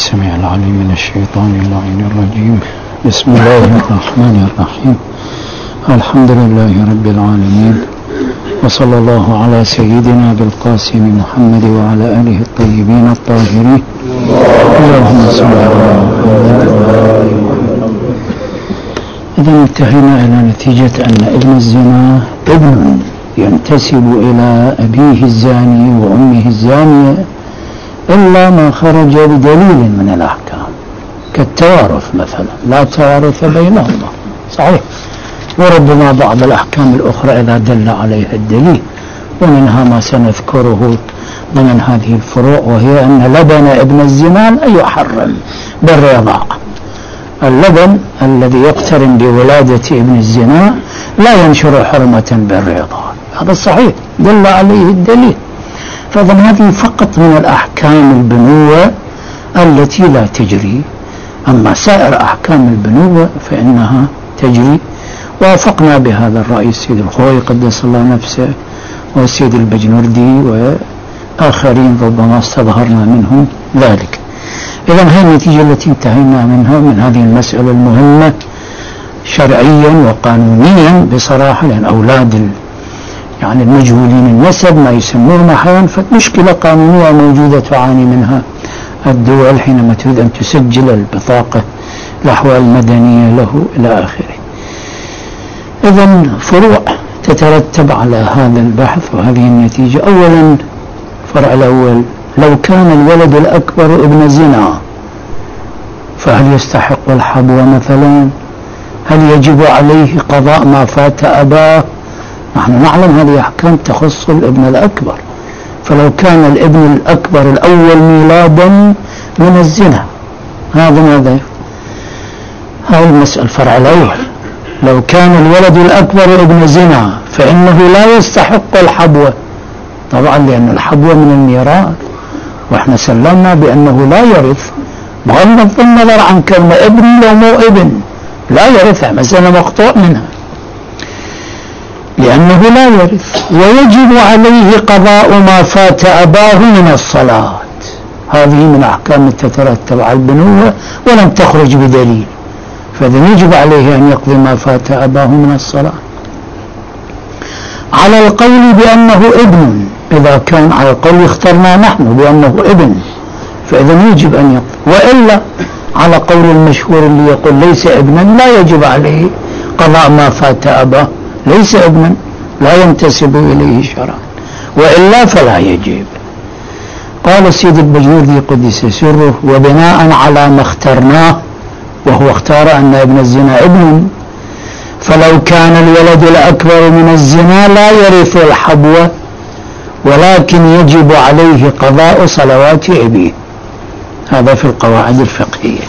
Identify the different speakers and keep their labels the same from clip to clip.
Speaker 1: السميع العليم من الشيطان اللعين الرجيم. بسم الله الرحمن الرحيم. الحمد لله رب العالمين، وصلى الله على سيدنا بالقاسم محمد وعلى آله الطيبين الطاهرين. اللهم صل على محمد. إذا انتهينا إلى نتيجة أن ابن الزنا ابن ينتسب إلى أبيه الزاني وأمه الزانية إلا ما خرج بدليل من الأحكام كالتوارث مثلا، لا توارث بينهما، صحيح، وربما بعض الأحكام الأخرى إذا دل عليها الدليل، ومنها ما سنذكره ضمن هذه الفروع، وهي أن لبن ابن الزنا لا يحرم بالرضاعة. اللبن الذي يقترن بولادة ابن الزنا لا ينشر حرمة بالرضاعة، هذا صحيح دل عليه الدليل. فإذا هذه فقط من الأحكام البنوة التي لا تجري، أما سائر أحكام البنوة فإنها تجري. وافقنا بهذا الرأي السيد الخوي قدس الله نفسه والسيد البجنردي وآخرين ربما استظهرنا منهم ذلك. إذا هذه النتيجة التي انتهينا منها من هذه المسألة المهمة شرعيا وقانونيا بصراحة، لأن أولاد يعني المجهولين النسب ما يسمون أحيانا فمشكلة قانونية موجودة تعاني منها الدول حينما تريد أن تسجل البطاقة الأحوال المدنية له إلى آخره. إذا فروع تترتب على هذا البحث وهذه النتيجة. أولا فرع الأول، لو كان الولد الأكبر ابن زنا فهل يستحق الحبوة مثلا؟ هل يجب عليه قضاء ما فات أباه؟ نحن نعلم هذه أحكام تخص الابن الأكبر، فلو كان الابن الأكبر الأول ميلادا من الزنا هذا ماذا؟ هذا المسألة الفرع الأول. لو كان الولد الأكبر ابن زنا فإنه لا يستحق الحبوة طبعا، لأن الحبوة من الميراث، وإحنا سلمنا بأنه لا يرث بغض النظر عن كونه ابن لو مو ابن، لا يرث، مسألة مقطوع منها لأنه لا يرث. ويجب عليه قضاء ما فات أباه من الصلاة، هذه من أحكام تترتب على البنوة ولم تخرج بدليل، فإذا يجب عليه أن يقضي ما فات أباه من الصلاة على القول بأنه ابن. إذا كان على القول اخترنا نحن بأنه ابن فإذا يجب أن يقضي، وإلا على قول المشهور اللي يقول ليس ابنا لا يجب عليه قضاء ما فات أباه، ليس ابنا لا ينتسب إليه شرعا، وإلا فلا يجب. قال السيد البجنردي قدس سره: وبناء على ما اخترناه، وهو اختار أن ابن الزنا ابن، فلو كان الولد الأكبر من الزنا لا يرث الحبوة، ولكن يجب عليه قضاء صلوات أبيه. هذا في القواعد الفقهية.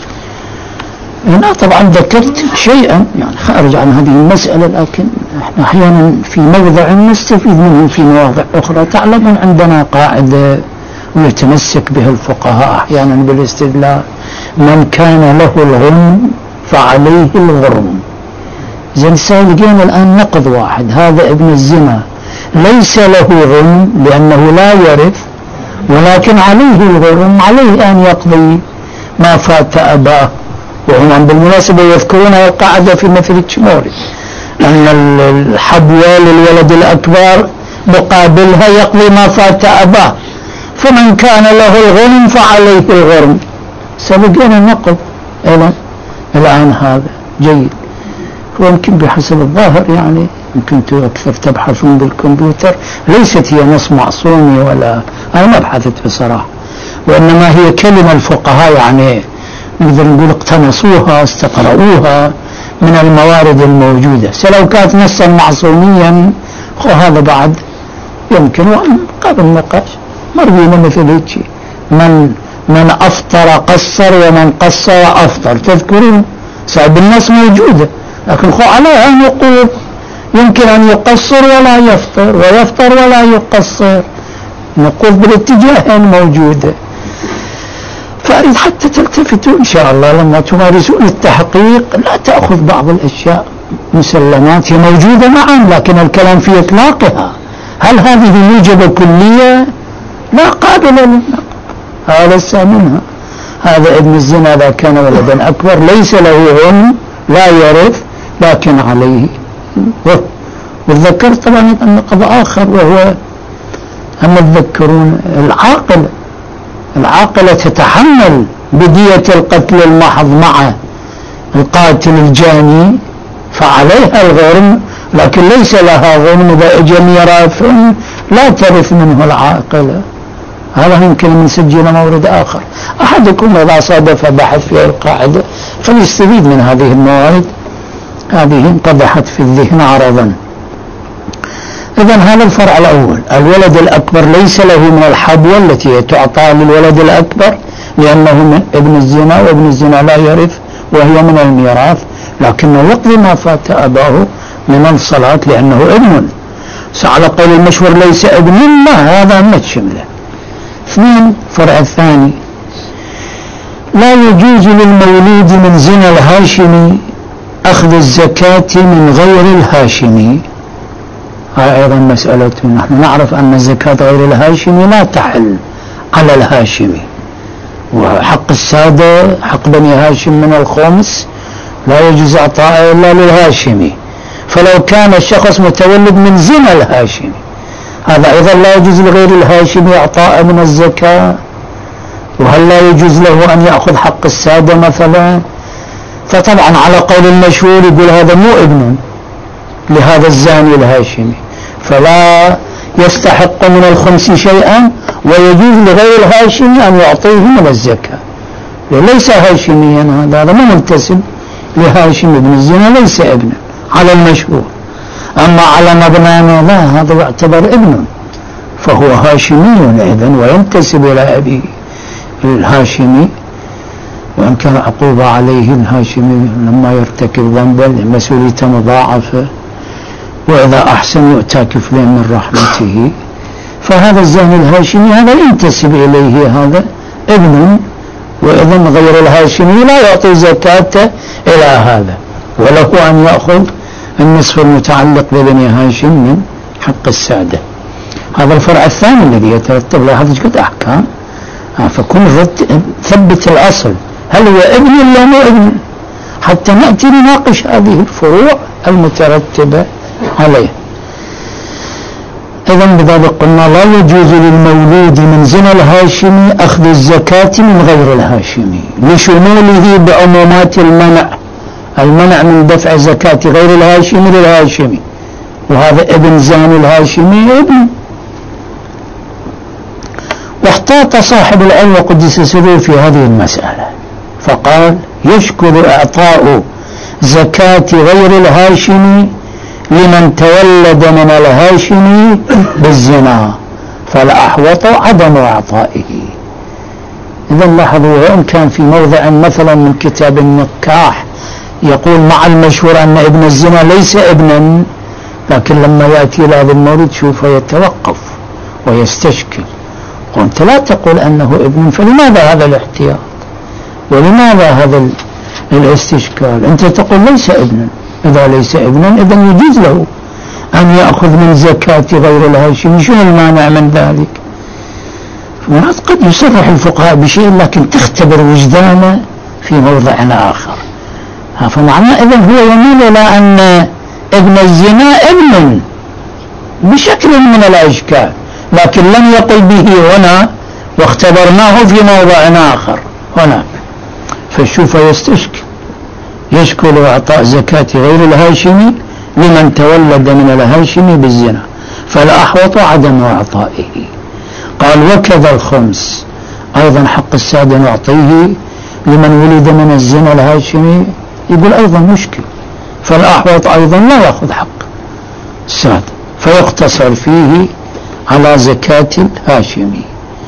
Speaker 1: هنا طبعا ذكرت شيئا يعني خارج عن هذه المسألة، لكن احنا أحيانا في موضع نستفيد منه في مواضع أخرى. تعلمون عندنا قاعدة ويتمسك بها الفقهاء أحيانا بالاستدلال: من كان له الغرم فعليه الغرم. زين لقينا الآن نقض واحد، هذا ابن الزنا ليس له غرم لأنه لا يرث، ولكن عليه الغرم، عليه أن يقضي ما فات أباه. وهم بالمناسبة يذكرون القاعدة في مثل الشموري أن الحبوة للولد الأكبر مقابلها يقضي ما فات أباه، فمن كان له الغرم فعليه الغرم. سبقنا نقض الآن هذا جيد. ويمكن بحسب الظاهر يعني يمكن أكثر تبحثون بالكمبيوتر، ليست هي نص معصومي ولا أنا ما بحثت بصراحة، وإنما هي كلمة الفقهاء يعني نقدر نقول اقتنصوها استقرؤوها من الموارد الموجودة. سلو كانت نصا معصوميا هذا بعد يمكن، وأن قبل النقاش مروينا مثل هيك: من أفطر قصر ومن قصر أفطر. تذكرون صعب النص موجودة، لكن عليها نقول يمكن أن يقصر ولا يفطر، ويفطر ولا يقصر، نقول بالاتجاهين موجودة. فأريد حتى تلتفتوا إن شاء الله لما تمارسون التحقيق لا تأخذ بعض الأشياء مسلمات هي موجودة معا، لكن الكلام في إطلاقها. هل هذه موجبة كلية؟ لا قابلة للنقد. هذا منها هذا ابن الزنا إذا كان ولدا أكبر ليس له هم، لا يرث، لكن عليه. والذكر طبعا نقض آخر، وهو أما الذكرون العاقلة تتحمل بدية القتل المحض مع القاتل الجاني فعليها الغرم، لكن ليس لها غرم إذا اجى ميراث لا ترث منه العاقلة. هذا يمكن نسجل مورد آخر. أحدكم إذا صادف بحث في القاعدة فليستفيد من هذه الموارد، هذه انقضحت في الذهن عرضا. إذن هذا الفرع الأول، الولد الأكبر ليس له من الحبوة التي تعطى للولد الأكبر لأنه من ابن الزنا، وابن الزنا لا يرث وهي من الميراث، لكنه يقضي ما فات أباه من الصلاة لأنه ابن. على قول المشهور ليس ابن، لا، هذا ما تشمله. اثنين، فرع الثاني، لا يجوز للمولود من زنا الهاشمي أخذ الزكاة من غير الهاشمي. هاي أيضا مسألة، نحن نعرف أن الزكاة غير الهاشمي لا تحل على الهاشمي، وحق السادة حق بني هاشم من الخمس لا يجوز إعطاءه إلا للهاشمي. فلو كان الشخص متولد من زنا الهاشمي هذا أيضا لا يجوز لغير الهاشمي إعطاء من الزكاة. وهل لا يجوز له أن يأخذ حق السادة مثلا؟ فطبعا على قول المشهور يقول هذا مو ابن لهذا الزاني الهاشمي، فلا يستحق من الخمس شيئا، ويجوز لغير الهاشمي أن يعطيه من الزكاة. ليس هاشميا، هذا مو منتسب لهاشم ابن الزنا، ليس ابنا على المشهور. أما على مبنانا لا، هذا يعتبر ابن، فهو هاشمي إذن وينتسب إلى أبيه الهاشمي، وإن كان عقوبة عليه الهاشمي لما يرتكب ذنبا مسؤوليته مضاعفة، وإذا أحسن يؤتى كفلين من رحمته. فهذا الزاني الهاشمي هذا ينتسب إليه، هذا ابن، وإذن غير الهاشمي لا يعطي زكاة إلى هذا، وله أن يأخذ النصف المتعلق ببني هاشم من حق السادة. هذا الفرع الثاني الذي يترتب له هذا قد أحكام. فكن ثبت الأصل، هل هو ابن ولا مو ابن، حتى نأتي نناقش هذه الفروع المترتبة عليه. إذن بذلك قلنا لا يجوز للمولود من زنا الهاشمي أخذ الزكاة من غير الهاشمي لشموله بعمومات المنع من دفع زكاة غير الهاشمي للهاشمي، وهذا ابن زاني الهاشمي ابن. واحتاط صاحب العلم وقدس سره في هذه المسألة فقال يشكل إعطاء زكاة غير الهاشمي لمن تولد من الهاشمي بالزنا، فالأحوط عدم إعطائه. إذن لاحظوا، وإن كان في موضع مثلا من كتاب النكاح يقول مع المشهور أن ابن الزنا ليس ابنا، لكن لما يأتي إلى هذا المورد شوف يتوقف ويستشكل، وأنت لا تقول أنه ابن، فلماذا هذا الاحتياط ولماذا هذا الاستشكال؟ أنت تقول ليس ابنا، إذا ليس ابنا إذن يجوز له أن يأخذ من زكاة غير الهاشمي، شنو المانع من ذلك؟ قد يصرح الفقهاء بشيء لكن تختبر وجدانه في موضع آخر. فمعنى إذن هو يميل إلى أن ابن الزنا ابن بشكل من الأشكال، لكن لم يقل به هنا، واختبرناه في موضع آخر هنا. فالشوف يشكل إعطاء زكاة غير الهاشمي لمن تولد من الهاشمي بالزنا، فالأحوط عدم إعطائه. قال وكذا الخمس أيضا حق السادة نعطيه لمن ولد من الزنا الهاشمي، يقول أيضا مشكل، فالأحوط أيضا لا يأخذ حق السادة، فيقتصر فيه على زكاة الهاشمي.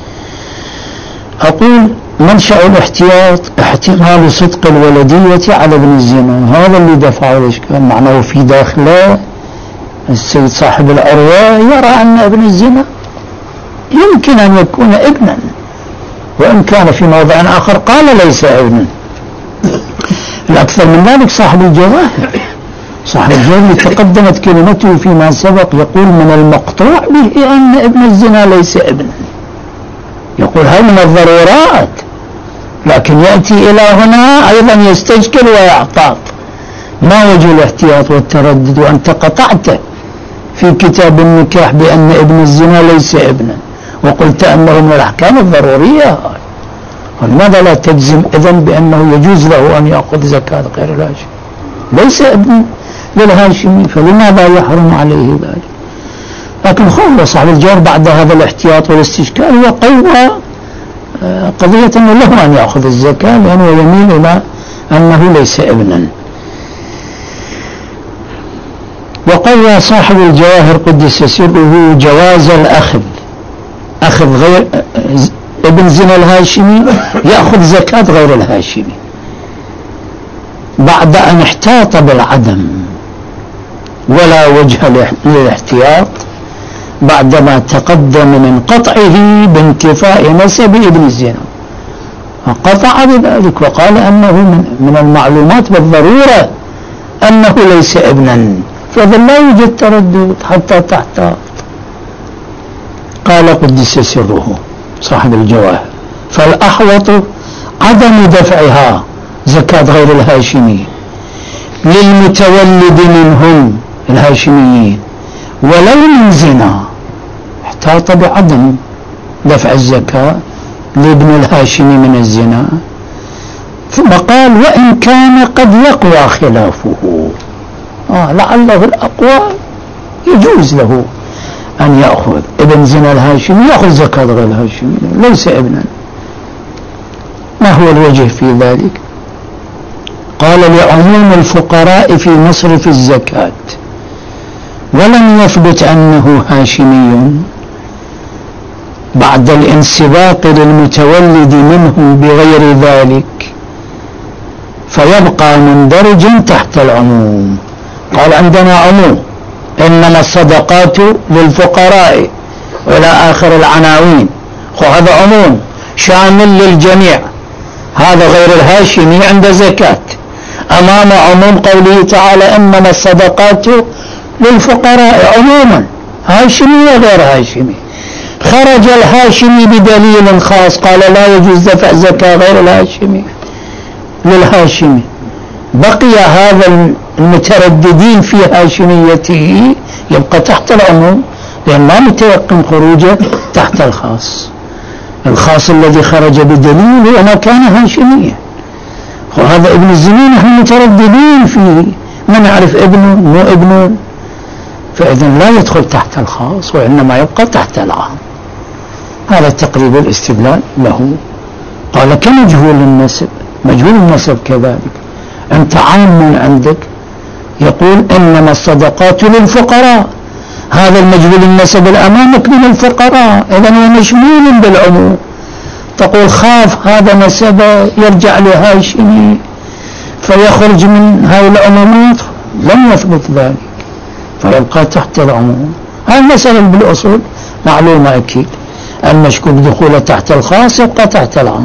Speaker 1: أقول منشأ الاحتياط احتمال صدق الولدية على ابن الزنا، هذا اللي دفعه الإشكال، معناه في داخله السيد صاحب الأرواح يرى أن ابن الزنا يمكن أن يكون ابنا، وإن كان في موضع آخر قال ليس ابنا. الأكثر من ذلك صاحب الجواهر اللي تقدمت كلمته فيما سبق يقول من المقطوع به أن ابن الزنا ليس ابنا، يقول هل من الضرورات لكن يأتي إلى هنا أيضا يستشكل ويحتاط. ما وجه الاحتياط والتردد وأنت قطعت في كتاب النكاح بأن ابن الزنا ليس ابنا، وقلت أنه من الأحكام الضرورية، ولماذا لا تجزم إذن بأنه يجوز له أن يأخذ زكاة غير الهاشمي؟ ليس ابن للهاشمي، فلماذا يحرم عليه ذلك؟ لكن خلص صاحب الجواب بعد هذا الاحتياط والاستشكال وقوى قضية أنه له أن يأخذ الزكاة، لأنه يميل إلى أنه ليس ابنا. وقوى صاحب الجواهر قدس سره جواز أخذ غير ابن زنا الهاشمي يأخذ زكاة غير الهاشمي بعد أن احتاط بالعدم، ولا وجه للاحتياط بعدما تقدم من قطعه بانتفاء نسب ابن الزنا، فقطع بذلك وقال أنه من المعلومات بالضرورة أنه ليس ابنا، فإذا لا يوجد تردد حتى تحتاط. قال قدس سره صاحب الجواهر: فالأحوط عدم دفعها زكاة غير الهاشمي للمتولد منهم الهاشميين ولو من زنا، احتاط بعدم دفع الزكاة لابن الهاشمي من الزنا، ثم قال: وإن كان قد يقوى خلافه، لعله الأقوى يجوز له أن يأخذ ابن زنا الهاشمي يأخذ زكاة غير الهاشمي ليس ابنا. ما هو الوجه في ذلك؟ قال: لعموم الفقراء في مصرف الزكاة، ولم يثبت أنه هاشمي بعد الانسباق للمتولد منهم بغير ذلك، فيبقى مندرجا تحت العموم. قال: عندنا عموم، إنما الصدقات للفقراء وإلى آخر العناوين، وهذا عموم شامل للجميع، هذا غير الهاشمي عند زكاة، أمام عموم قوله تعالى: إنما الصدقات للفقراء عموما، هاشمي وغير هاشمي. خرج الهاشمي بدليل خاص قال لا يجوز دفع زكاة غير الهاشمي للهاشمي، بقي هذا المترددين في هاشميته يبقى تحت العموم، لأن ما متيقن خروجه تحت الخاص الذي خرج بدليل هو ما كان هاشميا، وهذا ابن الزنا نحن مترددين فيه، ما نعرف ابنه مو ابنه، فإذا لا يدخل تحت الخاص وإنما يبقى تحت العام. هذا تقريب الاستدلال له. قال: كمجهول النسب، مجهول النسب كذلك، أنت عام عندك يقول إنما الصدقات للفقراء، هذا المجهول النسب الأمامك من الفقراء، إذن هو مشمول بالعموم، تقول خاف هذا نسبه يرجع لهاشمي فيخرج من هاي العمومات، لم يثبت ذلك فيبقى تحت العموم. هاي المسألة بالأصول معلومة أكيد، المشكوك دخوله تحت الخاص يبقى تحت العام.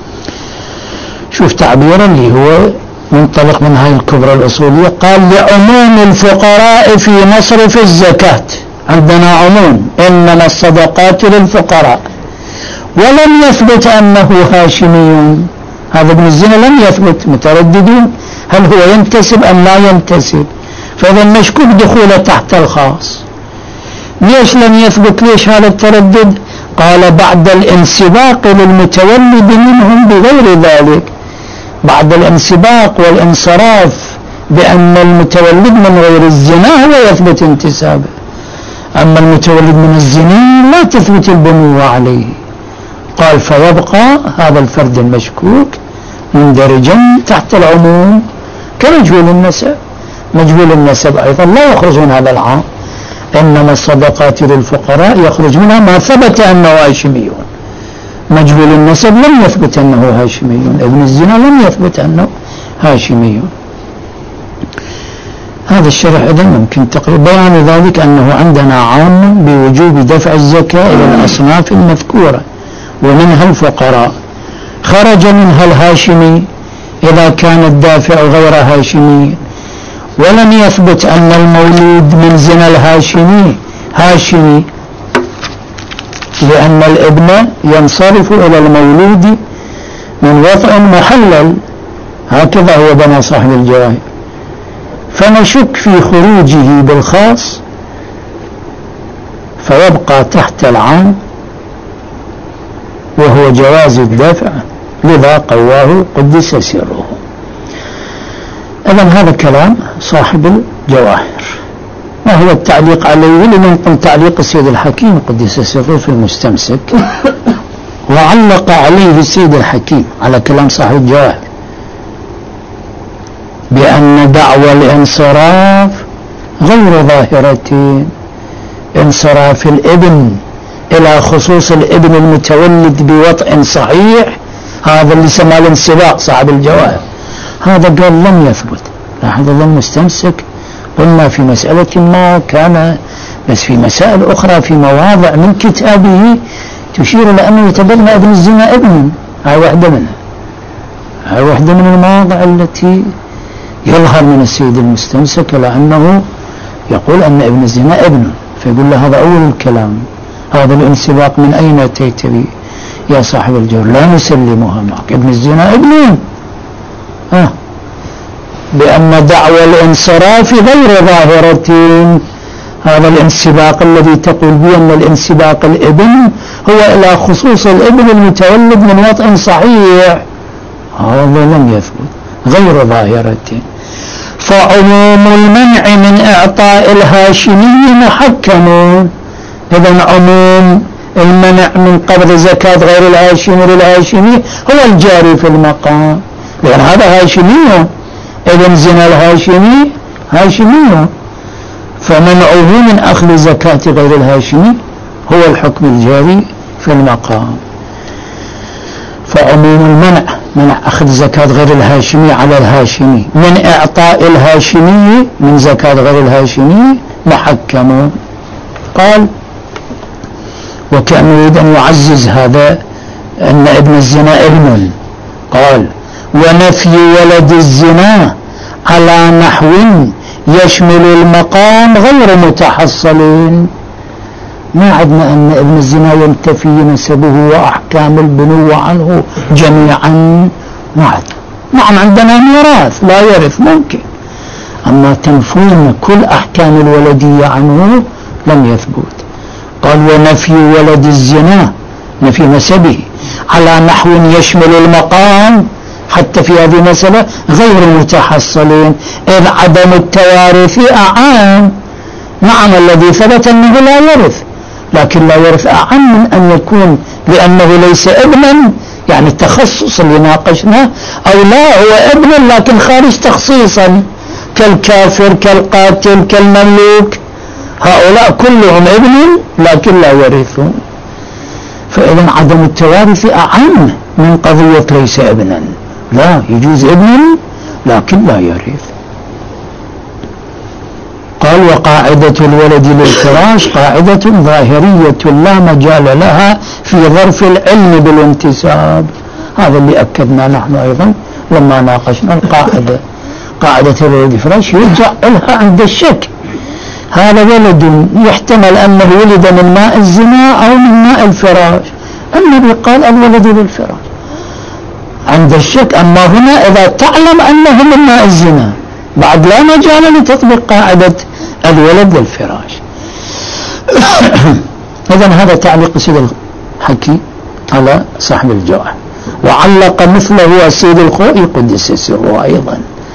Speaker 1: شوف تعبيرا اللي هو منطلق من هاي الكبرى الأصولية، قال: لعموم الفقراء في مصرف الزكاة، عندنا عموم إنما الصدقات للفقراء، ولم يثبت أنه هاشمي، هذا ابن الزنا لم يثبت، مترددون هل هو ينتسب أم لا ينتسب، فإذا مشكوك دخوله تحت الخاص. ليش لم يثبت؟ ليش هذا التردد؟ قال: بعد الانسباق للمتولد منهم بغير ذلك، بعد الانسباق والانصراف بأن المتولد من غير الزنا هو يثبت انتسابه، أما المتولد من الزنا لا تثبت البنوة عليه. قال: فيبقى هذا الفرد المشكوك مندرجا تحت العموم كمجهول النسب. مجهول النسب أيضا لا يخرج من هذا العام، إنما الصدقات للفقراء يخرج منها ما ثبت أنه هاشمي، مجهول النسب لم يثبت أنه هاشمي، ابن الزنا لم يثبت أنه هاشمي. هذا الشرح إذن ممكن تقريبا بيان ذلك أنه عندنا عام بوجوب دفع الزكاة إلى الأصناف المذكورة ومنها الفقراء، خرج منها الهاشمي إذا كان الدافع غير هاشمي، ولم يثبت أن المولود من زنا الهاشمي هاشمي، لأن الابن ينصرف إلى المولود من وطء محلل، هكذا هو بنى صاحب الجواهر. فنشك في خروجه بالخاص فيبقى تحت العام وهو جواز الدفع، لذا قواه قدس سره. إذن هذا كلام صاحب الجواهر، وهو التعليق عليه لمن تعليق السيد الحكيم قدس سره في المستمسك. وعلق عليه السيد الحكيم على كلام صاحب الجواهر بأن دعوى الانصراف غير ظاهرة. انصراف الابن إلى خصوص الابن المتولد بوطء صحيح، هذا اللي سماه الانسباق صاحب الجواهر، هذا قال لم يثبت. لاحظ المستمسك قلنا في مسألة ما كان، بس في مسائل أخرى في مواضع من كتابه تشير لأنه يتبنى ابن الزنا ابن. هاي واحدة منها، هاي واحدة من المواضع التي يظهر من السيد المستمسك لأنه يقول أن ابن الزنا ابن، فيقول له هذا أول الكلام، هذا الانسباق من أين أتيت به يا صاحب الجوهر؟ لا نسلمها معك، ابن الزنا ابن. بأن دعوى الانصراف غير ظاهرة، هذا الانسباق الذي تقول به أن الانسباق الابن هو إلى خصوص الابن المتولد من وطء صحيح، هذا لم يثبت، غير ظاهرة. فعموم المنع من إعطاء الهاشمي محكم. إذن عموم المنع من قبض زكاة غير الهاشمي للهاشمي هو الجاري في المقام، لأن هذا هاشمي، ابن زنا الهاشمي هاشمي، فمنعه من أخذ زكاة غير الهاشمي هو الحكم الجاري في المقام. فعموم المنع من أخذ زكاة غير الهاشمي على الهاشمي من إعطاء الهاشمي من زكاة غير الهاشمي محكم. قال وكان يريد أن يعزز هذا أن ابن الزنا ابن، قال ونفي ولد الزنا على نحو يشمل المقام غير متحصل. ما عدنا أن ابن الزنا ينتفي نسبه وأحكام البنوة عنه جميعا، ما عدنا. نعم عندنا ميراث لا يرث ممكن، أما تنفون كل أحكام الولدية عنه لم يثبت. قال ونفي ولد الزنا، نفي نسبه على نحو يشمل المقام حتى في هذه المسألة غير متحصلين، إذ عدم التوارث أعام. نعم الذي ثبت أنه لا يرث، لكن لا يرث أعم من أن يكون لأنه ليس ابنا، يعني التخصص اللي ناقشناه، أو لا هو ابن لكن خارج تخصيصا كالكافر كالقاتل كالمملوك، هؤلاء كلهم ابن لكن لا يرثون. فإذا عدم التوارث أعم من قضية ليس ابنا، لا يجوز ابن لكن لا يرث. قال وقاعدة الولد للفراش قاعدة ظاهرية لا مجال لها في ظرف العلم بالانتساب. هذا اللي أكدنا نحن أيضا لما ناقشنا القاعدة، قاعدة الولد للفراش يرجع لها عند الشك. هذا ولد يحتمل أنه ولد من ماء الزنا أو من ماء الفراش، النبي قال الولد للفراش عند الشك. أما هنا إذا تعلم أنه من ماء الزنا بعد لا مجال لتطبيق قاعدة الولد للفراش. إذن هذا تعليق السيد الحكيم على صاحب الجواهر. وعلق مثله السيد الخوئي قدس سره أيضا.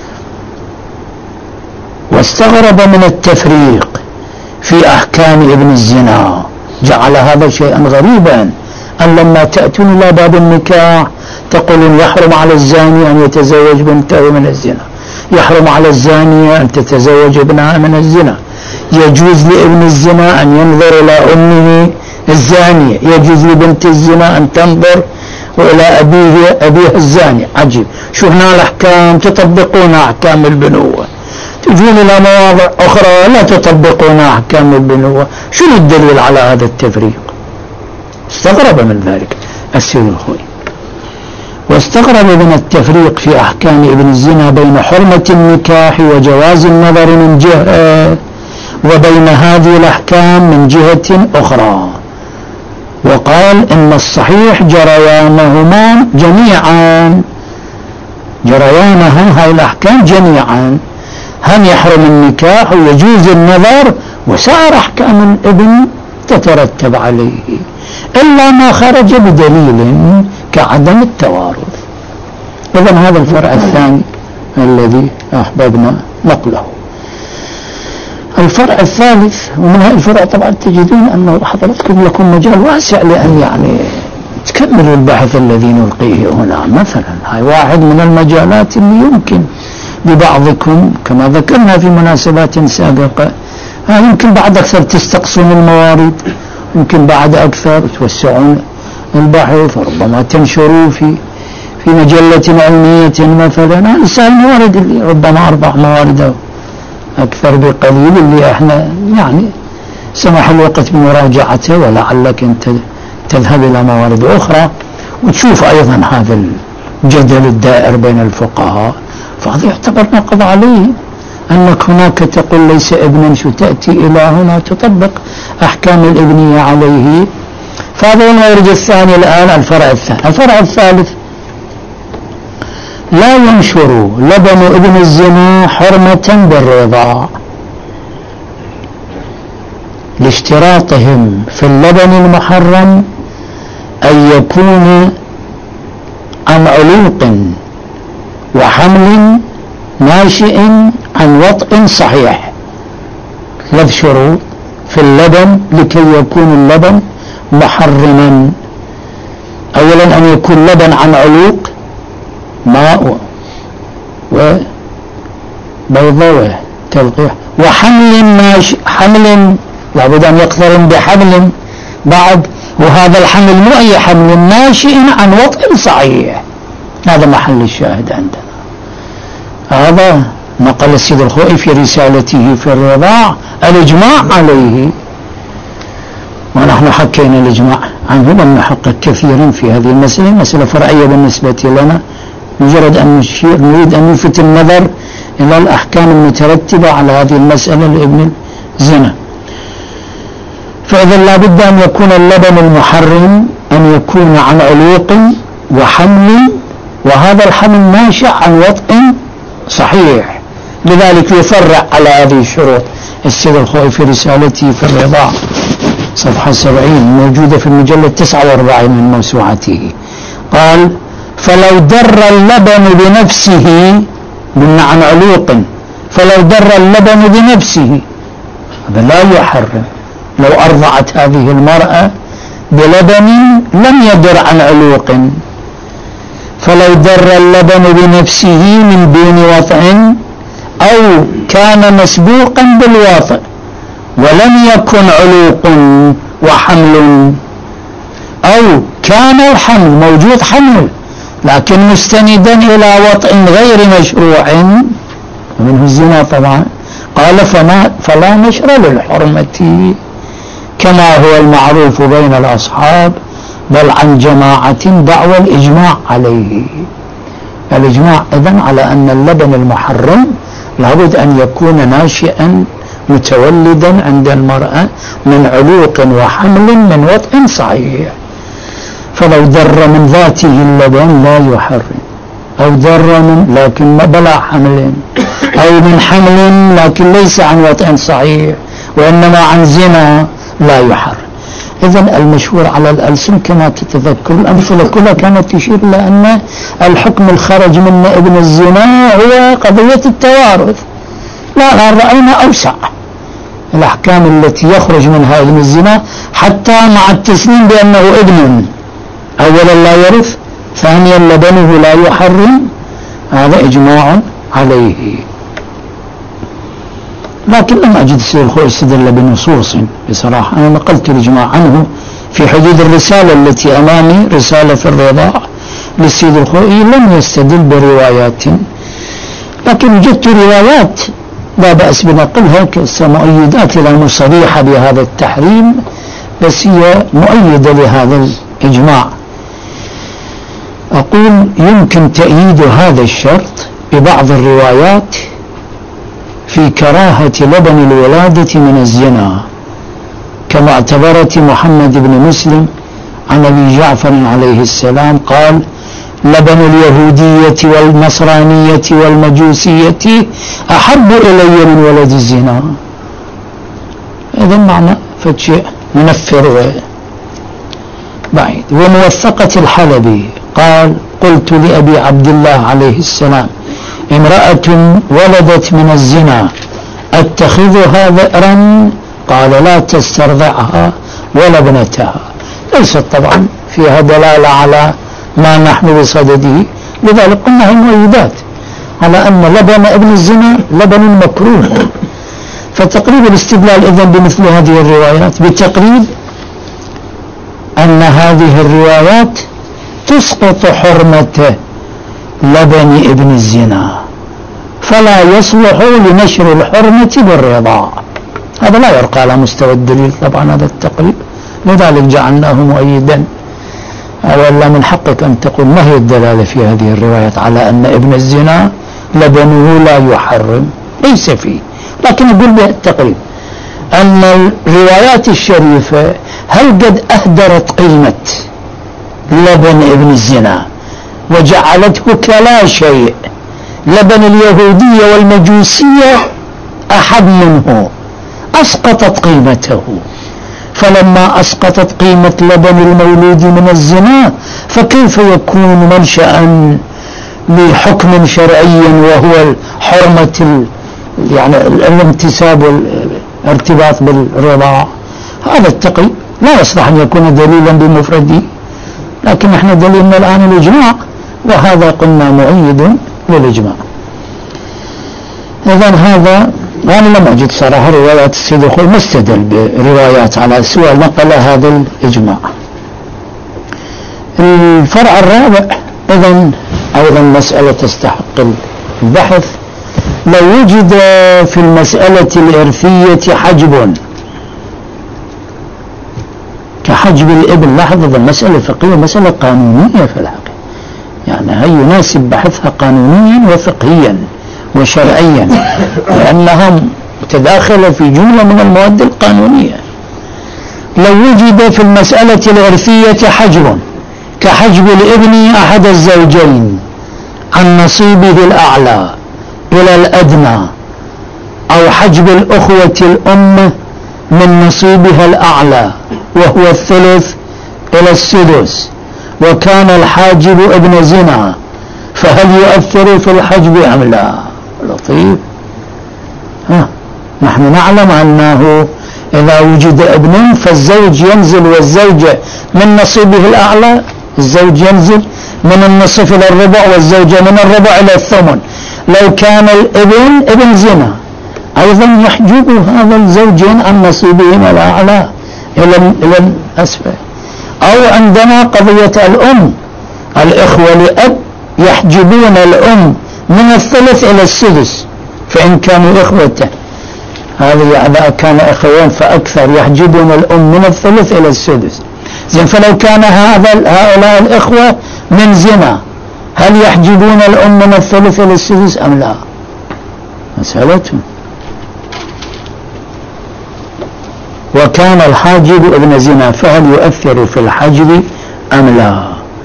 Speaker 1: واستغرب من التفريق في أحكام ابن الزنا، جعل هذا شيئا غريبا، أن لما تأتون إلى باب النكاح تقولون يحرم على الزاني أن يتزوج بنته من الزنا، يحرم على الزانية أن تتزوج ابنها من الزنا، يجوز لابن الزنا أن ينظر إلى أمه الزانية، يجوز لبنت الزنا أن تنظر وإلى أبيها الزاني. عجيب، شو هنا الأحكام تطبقون أحكام البنوة، تجون إلى مواضع أخرى لا تطبقون أحكام البنوة، شنو الدليل على هذا التفريق؟ استغرب من ذلك السيد الخوئي. واستغرب من التفريق في أحكام ابن الزنا بين حرمة النكاح وجواز النظر من جهة وبين هذه الأحكام من جهة أخرى. وقال إن الصحيح جريانهما جميعا، جريانها هاي الأحكام جميعا، هم يحرم النكاح ويجوز النظر وسائر أحكام الابن تترتب عليه، إلا ما خرج بدليل كعدم التوارث. إذن هذا الفرع الثاني الذي أحببنا نقله. الفرع الثالث، ومن هذا الفرع طبعا تجدون أنه حضرتكم لكم مجال واسع لأن يعني تكملوا البحث الذي نلقيه هنا. مثلا هاي واحد من المجالات اللي يمكن ببعضكم كما ذكرنا في مناسبات سابقة، يمكن بعد أكثر تستقصون الموارد، يمكن بعد أكثر توسعون البحث، وربما تنشروا في مجلة علمية مثلا. لسه الموارد اللي ربما 4 موارد أكثر بقليل اللي احنا يعني سمح الوقت بمراجعته، ولعلك انت تذهب إلى موارد أخرى وتشوف أيضا هذا الجدل الدائر بين الفقهاء، فهذا يعتبر نقض عليه أنك هناك تقول ليس ابنا، شو تأتي إلى هنا تطبق أحكام الابنية عليه. فهذا المورد الثاني. الآن الفرع الثاني. الفرع الثالث: لا ينشر لبن ابن الزنا حرمة بالرضاع، لاشتراطهم في اللبن المحرم أن يكون عن علوق وحمل ناشئ عن وطء صحيح. 3 شروط في اللبن لكي يكون اللبن محرما: أولا أن يكون لبن عن علوق، ماء وبيضة وتلقيح، حمل لابد أن يقترن بحمل بعد، وهذا الحمل مو أي حمل، ناشئ عن وطء صحيح. هذا محل الشاهد عندنا. هذا نقل السيد الخوئي في رسالته في الرضاع الإجماع عليه، ونحن حكينا الإجماع عنه، لم نحقق كثيرا في هذه المسألة، مسألة فرعية بالنسبة لنا، مجرد أن نشير نريد أن نلفت النظر إلى الأحكام المترتبة على هذه المسألة لابن الزنا. فإذا لا بد أن يكون اللبن المحرم أن يكون عن علوق وحمل، وهذا الحمل ناشئ عن وطء صحيح. لذلك يفرع على هذه الشروط السيد الخوئي في رسالته في الرضاع صفحة 70 موجودة في المجلد 49 من موسوعته. قال: فلو در اللبن بنفسه، قلنا عن علوق، فلو در اللبن بنفسه هذا لا يحرم. لو أرضعت هذه المرأة بلبن لم يدر عن علوق، فلو در اللبن بنفسه من دون وطء أو كان مسبوقا بالوطء ولم يكن علوق وحمل، أو كان الحمل موجود حمل لكن مستندا إلى وطء غير مشروع ومنه الزنا طبعا، قال فلا نشر للحرمة كما هو المعروف بين الأصحاب، بل عن جماعة دعوى الإجماع عليه. الإجماع إذن على أن اللبن المحرم لابد أن يكون ناشئا متولدا عند المرأة من علوق وحمل من وطء صحيح. فلو در من ذاته اللبن لا يحرم، أو در من لكن بلا حمل، أو من حمل لكن ليس عن وطء صحيح وإنما عن زنا لا يحرم. إذن المشهور على الألسن كما تتذكر الأمثلة كلها كانت تشير إلى أن الحكم الخرج من ابن الزنا هو قضية التوارث. لا، رأينا أوسع الأحكام التي يخرج منها ابن الزنا، حتى مع التسليم بأنه ابن، أولا لا يرث، ثانيا لبنه لا يحرم، هذا إجماع عليه. لكن لم أجد السيد الخوئي استدل بنصوص بصراحة. أنا نقلت الإجماع عنه في حدود الرسالة التي أمامي، رسالة في الرضاع للسيد الخوئي، لم يستدل بروايات، لكن وجدت روايات لا بأس بنقلها كمؤيدات لأنه صريحة بهذا التحريم، بس هي مؤيدة لهذا الإجماع. أقول يمكن تأييد هذا الشرط ببعض الروايات في كراهة لبن الولادة من الزنا، كما اعتبرت محمد بن مسلم عن أبي جعفر عليه السلام قال لبن اليهودية والنصرانية والمجوسية أحب إلي من ولد الزنا. إذا معنى فشيء منفر بعيد. وموثقة الحلبي قال قلت لأبي عبد الله عليه السلام امرأة ولدت من الزنا أتخذها ذئرا؟ قال لا تسترضعها ولا ابنتها. ليست طبعا فيها دلالة على ما نحن بصدده، لذلك قلنا المؤيدات على أن لبن ابن الزنا لبن مكروه. فتقريب الاستدلال إذن بمثل هذه الروايات بتقريب أن هذه الروايات تسقط حرمة لبن ابن الزنا، فلا يصلح لنشر الحرمة بالرضاع. هذا لا يرقى على مستوى الدليل طبعا هذا التقريب، لذلك جعلناه مؤيدا. ولا من حقك أن تقول ما هي الدلالة في هذه الروايات على أن ابن الزنا لبنه لا يحرم؟ ليس فيه، لكن أقول به التقريب أن الروايات الشريفة هل قد أهدرت قيمة لبن ابن الزنا وجعلته كلا شيء؟ لبن اليهودية والمجوسية أحب منه، أسقطت قيمته. فلما أسقطت قيمة لبن المولود من الزنا فكيف يكون منشأ لحكم شرعي وهو حرمة يعني الامتساب والارتباط بالرضاع؟ هذا التقي لا يصلح أن يكون دليلا بمفرده، لكن احنا دليلنا الآن الإجماع، وهذا قلنا مؤيد للإجماع. إذن هذا أنا لم أجد صراحة روايات السيد الخوي ما استدل بروايات على سوى نقل هذا الإجماع. الفرع الرابع إذن أيضا مسألة تستحق البحث. لو وجد في المسألة الإرثية حجب كحجب الابن، لاحظ هذا مسألة فقهية، مسألة قانونية في الحقيقة، يعني هي يناسب بحثها قانونيا وفقهيا وشرعيا، لأنها متداخلة في جملة من المواد القانونية. لو وجد في المسألة الإرثية حجب كحجب الابن أحد الزوجين عن نصيبه الأعلى إلى الأدنى، أو حجب الأخوة الأم من نصيبها الأعلى وهو الثلث إلى السدس، وكان الحاجب ابن زنا، فهل يؤثر في الحجب أم لا؟ لطيف. نحن نعلم أنه إذا وجد ابن فالزوج ينزل والزوجة من نصيبه الأعلى، الزوج ينزل من النصف إلى الربع والزوجة من الربع إلى الثمن. لو كان الابن ابن زنا أيضا يحجب هذا الزوجين عن نصيبهم الأعلى إلى الأسفل. أو عندنا قضية الأم، الإخوة لأب يحجبون الأم من الثلث إلى السدس فإن كانوا إخوته، هذه إذا كان أخوين فأكثر يحجبون الأم من الثلث إلى السدس. زين، فلو كان هؤلاء الإخوة من زنا هل يحجبون الأم من الثلث إلى السدس أم لا؟ مسألتهم. وكان الحاجب ابن زنا فهل يؤثر في الحجب أم لا؟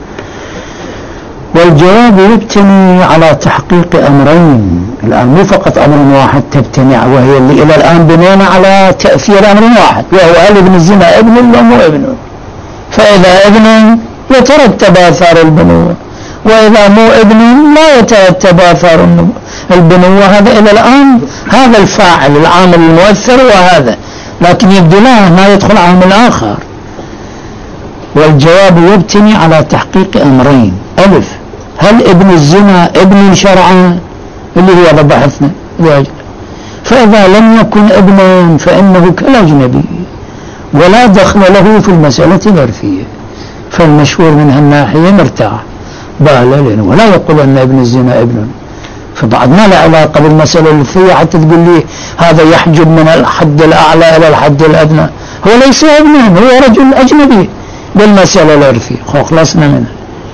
Speaker 1: والجواب يبتني على تحقيق أمرين الآن، مو فقط أمر واحد تبتني، وهي اللي إلى الآن بنينا على تأثير أمر واحد، وهو هل ابن الزنا ابن ولا مو ابنه؟ فإذا ابن يترتب آثار البنوة، وإذا مو ابن لا يترتب آثار البنوة. هذا إلى الآن هذا الفاعل العامل المؤثر وهذا، لكن يبدو له ما يدخل عامل آخر. والجواب يبتني على تحقيق أمرين: ألف، هل ابن الزنا ابن شرعا اللي هو هذا بحثنا، فإذا لم يكن ابنا فإنه كالأجنبي ولا دخل له في المسألة الإرثية، فالمشهور من هالناحية مرتاح بالا، ولا يقول أن ابن الزنا ابن. فبعد ما له علاقة بالمسألة الإرثية حتى تقول لي هذا يحجب من الحد الأعلى إلى الحد الأدنى، هو ليس ابنا، هو رجل أجنبي بالمسألة الإرثية، خلصنا منها.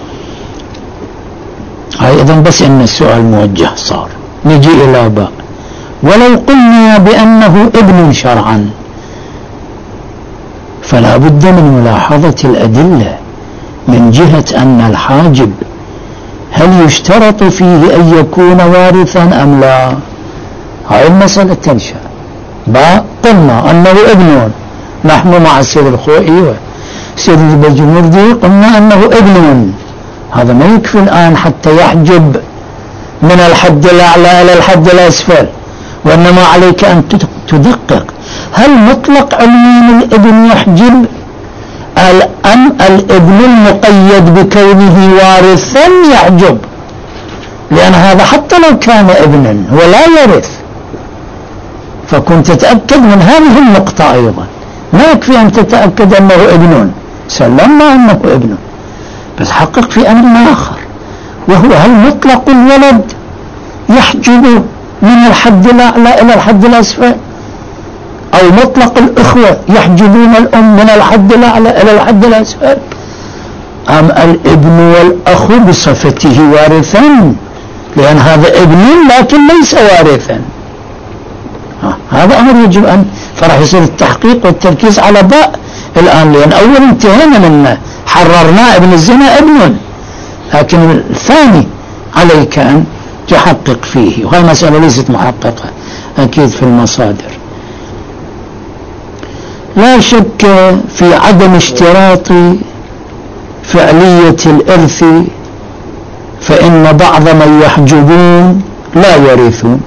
Speaker 1: هاي إذن بس إن السؤال موجه صار. نجي إلى باء: ولو قلنا بأنه ابن شرعا فلا بد من ملاحظة الأدلة من جهة أن الحاجب هل يشترط فيه أن يكون وارثا أم لا؟ هاي المسألة تنشأ. قلنا أنه ابن، نحن مع السيد الخوئي وسيد البجمردي قلنا أنه ابن، هذا ما يكفي الآن حتى يحجب من الحد الأعلى إلى الحد الأسفل، وإنما عليك أن تدقق هل مطلق علمين الابن يحجب أم الابن المقيد بكونه وارثا يحجب؟ لأن هذا حتى لو كان ابنا ولا يرث، فكنت تتأكد من هذه النقطة أيضا، ما يكفي أن تتأكد أنه ابن، سلمنا أنه ابن، بس حقق في أمر آخر، وهو هل مطلق الولد يحجب من الحد الأعلى إلى الحد الأسفل، أو مطلق الإخوة يحجبون الأم من الحد الأعلى إلى الحد الأسفل، أم الابن والأخ بصفته وارثا، لأن هذا ابن لكن ليس وارثا. هذا أمر يجب أن فرح يصير التحقيق والتركيز على باء الآن، لأن أول انتهينا منه حررنا ابن الزنا ابن، لكن الثاني عليك أن تحقق فيه، وهي مسألة ليست محققة أكيد في المصادر. لا شك في عدم اشتراط فعلية الإرث، فإن بعض من يحجبون لا يرثون.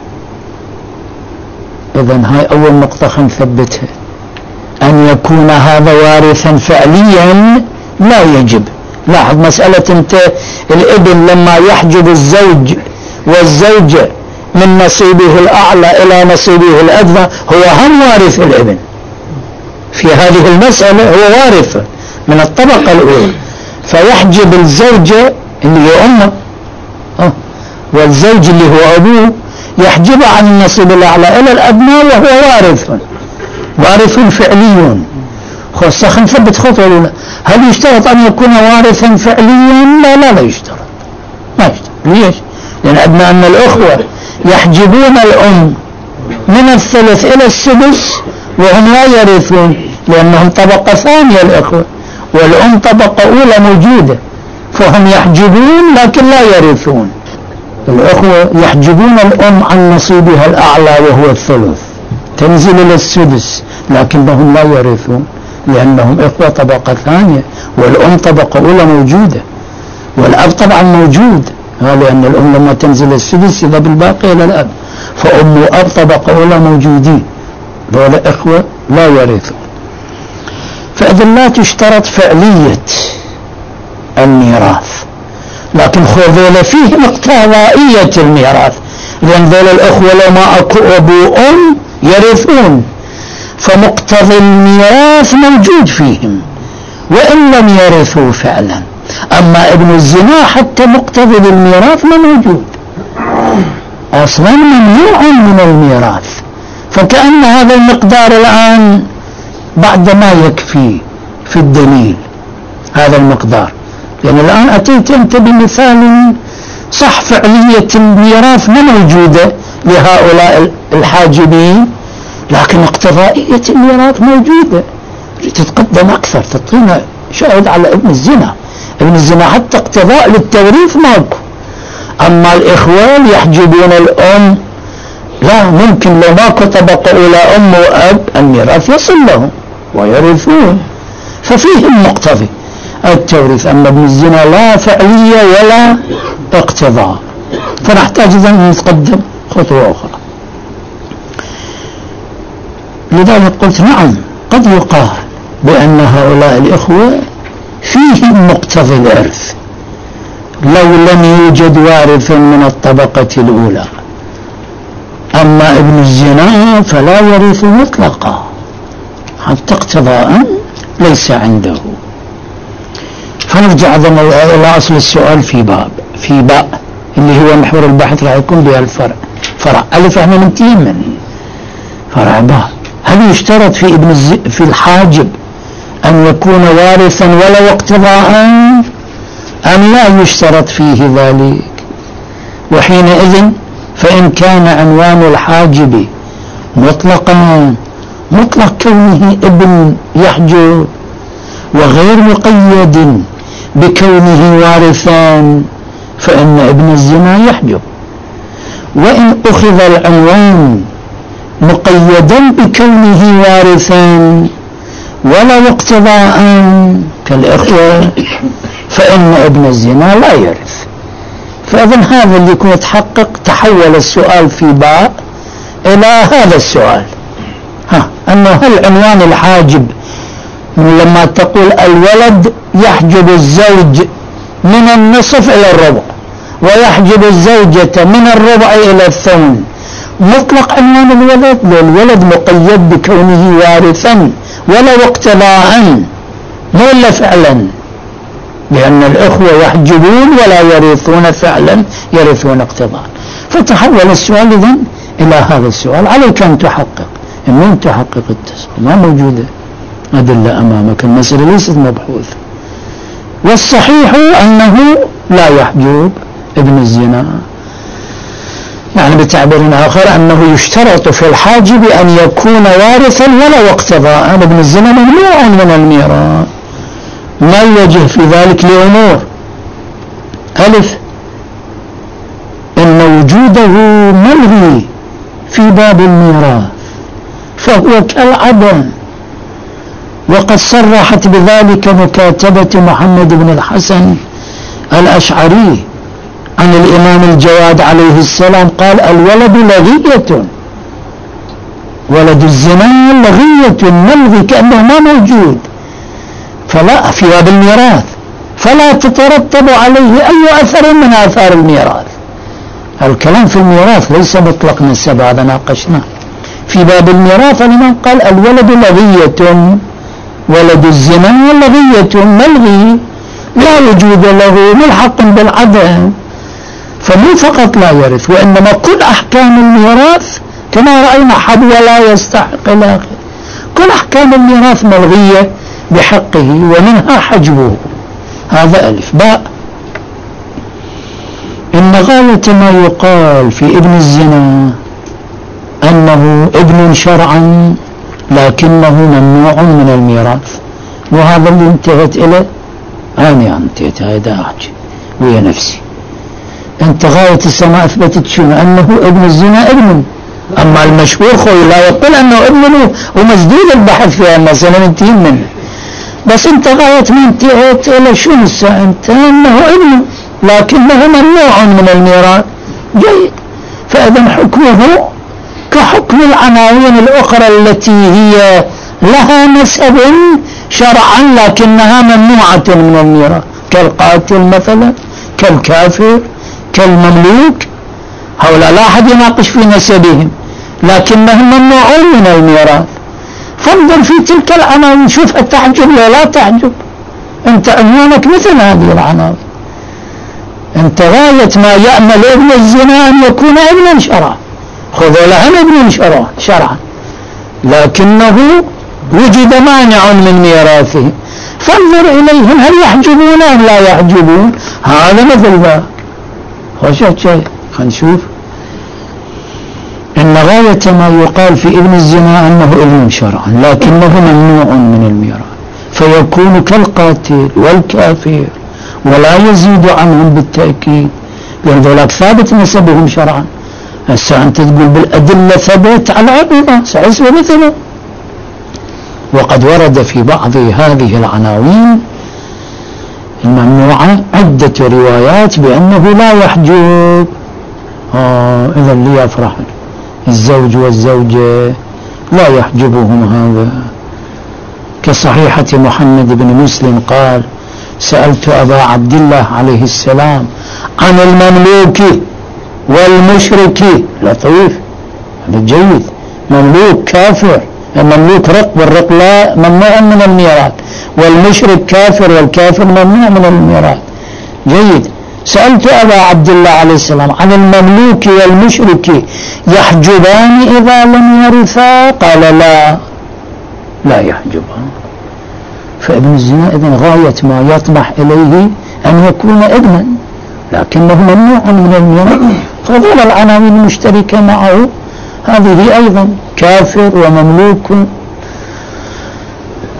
Speaker 1: إذن هاي أول نقطة نثبتها، أن يكون هذا وارثا فعليا لا يجب. لاحظ مسألة انت الابن لما يحجب الزوج والزوجة من نصيبه الأعلى إلى نصيبه الأدنى هو هم وارث الابن، في هذه المسألة هو وارث من الطبقة الأولى، فيحجب الزوجة اللي هي أمه والزوج اللي هو أبوه يحجب عن النصيب الأعلى إلى الأدنى، وهو وارث فعلي. خاصة نثبت خطوة الأولى، هل يشترط أن يكون وارثا فعليا؟ لا يشترط، ما يشترط. ليش؟ لأن عندنا أن الأخوة يحجبون الأم من الثلث إلى السدس وهم لا يرثون، لأنهم طبقة ثانية الأخوة، والأم طبقة أولى موجودة، فهم يحجبون لكن لا يرثون. الأخوة يحجبون الأم عن نصيبها الأعلى وهو الثلث، تنزل إلى السدس، لكنهم لا يرثون لأنهم إخوة طبقة ثانية، والأم طبقة أولى موجودة، والأب طبعا موجود، لأن الأم لما تنزل السدس إذا بالباقي إلى الأب، فأم وأب طبقة أولى موجودين، دول إخوة لا يرثون. فإذا لا تشترط فعلية الميراث، لكن خذول فيه اقتضائية الميراث، لأن ذول الأخوة لو ما أكو أبو أم يرثون، فمقتضى الميراث موجود فيهم وإن لم يرثوا فعلا. أما ابن الزنا حتى مقتضى الميراث ما موجود، أصلا ممنوع من الميراث، فكأن هذا المقدار الآن بعد ما يكفي في الدليل هذا المقدار، لأن الآن أتيت أنت بمثال صح فعلية الميراث ما موجودة لهؤلاء الحاجبين، لكن اقتضائية الميراث موجودة. تتقدم أكثر تعطينا شاهد على ابن الزنا، ابن الزنا حتى اقتضاء للتوريث ماكو. أما الإخوان يحجبون الأم، لا ممكن لو ماكو طبقة أولى أم وأب الميراث يصل لهم ويرثون، ففيه المقتضي التوريث. أما ابن الزنا لا فعلية ولا اقتضاء، فنحتاج أن نتقدم خطوة أخرى. لذلك قلت نعم قد يقال بأن هؤلاء الإخوة فيهم مقتضي الإرث لو لم يوجد وارث من الطبقة الأولى، أما ابن الزنا فلا يرث مطلقا حتى اقتضاء ليس عنده. فنرجع إلى أصل السؤال في باء اللي هو محور البحث راح يكون بها الفرع. فرع ألف احنا ننتهي من فرع باء. هل يشترط في الحاجب أن يكون وارثا ولو اقتضاء أم لا يشترط فيه ذلك؟ وحينئذ فإن كان عنوان الحاجب مطلقا مطلق كونه ابن يحجب، وغير مقيد بكونه وارثا، فإن ابن الزنا يحجب. وإن أخذ العنوان مقيدا بكونه وارثا ولو اقتضاء كالإخوة، فإن ابن الزنا لا يرث. فإذن هذا اللي يكون يتحقق، تحول السؤال في باء إلى هذا السؤال، أنه هل عنوان الحاجب لما تقول الولد يحجب الزوج من النصف إلى الربع ويحجب الزوجة من الربع إلى الثمن، مطلق عنوان الولد؟ الولد مقيد بكونه وارثا ولو اقتضاء، مو إلا فعلا، لأن الإخوة يحجبون ولا يرثون فعلا، يرثون اقتضاء. فتحول السؤال إذن إلى هذا السؤال. عليك أن تحقق. إن وين تحقق التسقيط؟ ما موجودة أدلة أمامك، المسألة ليست مبحوثة. والصحيح أنه لا يحجب ابن الزنا، يعني بتعبير آخر أنه يشترط في الحاجب أن يكون وارثا ولو اقتضاء. ابن الزنا ممنوع من الميراث. ما الوجه في ذلك؟ لأمور: ألف، إن وجوده ملغي في باب الميراث فهو كالعدم، وقد صرحت بذلك مكاتبة محمد بن الحسن الأشعري عن الإمام الجواد عليه السلام، قال: الولد لغية، ولد الزنا لغية ملغي، كأنه ما موجود، فلا في باب الميراث، فلا تترتب عليه أي أثر من آثار الميراث. الكلام في الميراث ليس مطلق نسب، هذا ناقشناه. في باب الميراث الإمام قال: الولد لغية، ولد الزنا لغية ملغي، لا وجود له، ملحق بالعدم، فمو فقط لا يرث، وإنما كل أحكام الميراث كما رأينا: حب ولا يستحق إلى آخره، كل أحكام الميراث ملغية بحقه ومنها حجبه. هذا ألف. باء، إن غاية ما يقال في ابن الزنا أنه ابن شرعا لكنه ممنوع من الميراث، وهذا اللي انتهت إليه. أنا انتهت هذا أحكي ويا نفسي. أنت غاية السماء أثبتت شنو؟ أنه ابن الزنا ابن. أما المشهور خوي لا يقول أنه ابن، ومسدود البحث في المسألة منتهين منه، بس أنت غاية ما انتهت إلى شنو أنت؟ أنه ابن لكنه ممنوع من الميراث. جيد. فإذا حكمه كحكم العناوين الأخرى التي هي لها نسب شرعا لكنها ممنوعة من الميراث، كالقاتل مثلا، كالكافر، كالمملوك، هؤلاء لا أحد يناقش في نسبهم لكنهم ممنوعون من الميراث. فانظر في تلك العناوين، شوف تعجب ولا تعجب. أنت عنوانك مثل هذه العناوين. أنت غاية ما يأمل ابن الزنا أن يكون ابنا شرعا، خذوا لهم ابن شرعا، لكنه وجد مانع من ميراثه، فانظر إليهم هل يحجبون أم لا يحجبون. هذا مثل ذا. خشت شيء، خلينا نشوف. إن غاية ما يقال في ابن الزنا أنه ابن شرعا لكنه ممنوع من الميراث، فيكون كالقاتل والكافر ولا يزيد عنهم بالتأكيد، لأن ذلك ثابت نسبهم شرعا. هسه أنت تقول بالأدلة ثبت على أبوه سيسوى مثله. وقد ورد في بعض هذه العناوين الممنوعة عدة روايات بأنه لا يحجب. إذا ليفرح الزوج والزوجة لا يحجبهم هذا. كصحيحة محمد بن مسلم قال: سألت أبا عبد الله عليه السلام عن المملوك والمشرك. لطيف، هذا جيد. مملوك كافر، المملوك رق، والرق لا ممنوع من الميراث، والمشرك كافر، والكافر ممنوع من الميراث. جيد. سألت أبا عبد الله عليه السلام عن المملوك والمشرك يحجبان إذا لم يرثا؟ قال: لا يحجبان. فابن الزنا إذن غاية ما يطمح إليه أن يكون ابنا لكنه ممنوع من الميراث. فضل العناوين المشتركة معه هذه أيضا: كافر ومملوك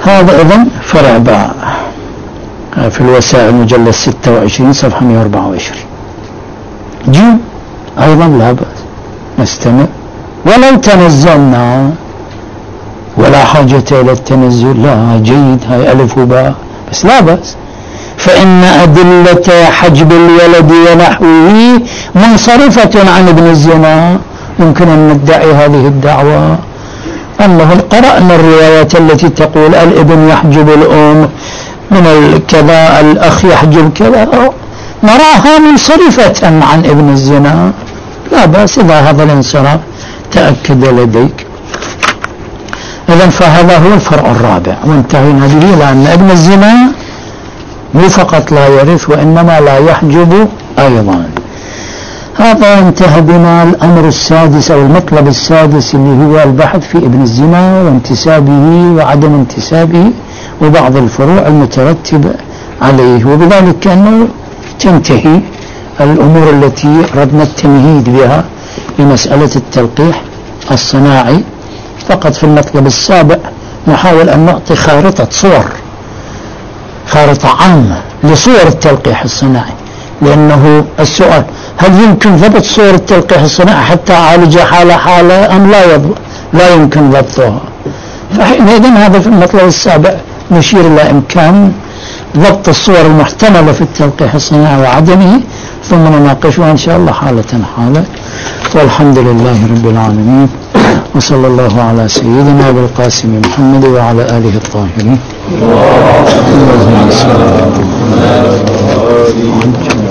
Speaker 1: هذا إذن فرع باء في الوسائل مجلد 26 صفحة 124. جيم أيضا لا بأس نستمر ولو تنزلنا ولا حاجة إلى التنزل، لا جيد، هاي ألف وباء بس لا بأس. فإن أدلة حجب الولد ونحوه منصرفة عن ابن الزنا. يمكن أن ندعي هذه الدعوة أنه قرأنا الروايات التي تقول الابن يحجب الأم من الكذا، الأخ يحجب كذا، نراها منصرفة عن ابن الزنا، لا بأس إذا هذا الانصراف تأكد لديك. إذن فهذا هو الفرع الرابع وانتهينا به، لأن ابن الزنا مو فقط لا يرث وإنما لا يحجب أيضا. هذا انتهى بنا الأمر السادس أو المطلب السادس اللي هو البحث في ابن الزنا وانتسابه وعدم انتسابه وبعض الفروع المترتبة عليه، وبذلك كأنه تنتهي الأمور التي ردنا التمهيد بها لمسألة التلقيح الصناعي. فقط في المطلب السابع نحاول أن نعطي خارطة صور، خارطة عامة لصور التلقيح الصناعي، لأنه السؤال هل يمكن ضبط صور التلقيح الصناعي حتى أعالجها حالة حالة أم لا يمكن ضبطها؟ فحينئذ هذا في المطلب السابع نشير إلى إمكان ضبط الصور المحتملة في التلقيح الصناعي وعدمه، ثم نناقشها إن شاء الله حالة حالة. والحمد لله رب العالمين، وصلى الله على سيدنا أبي القاسم محمد وعلى آله الطاهرين.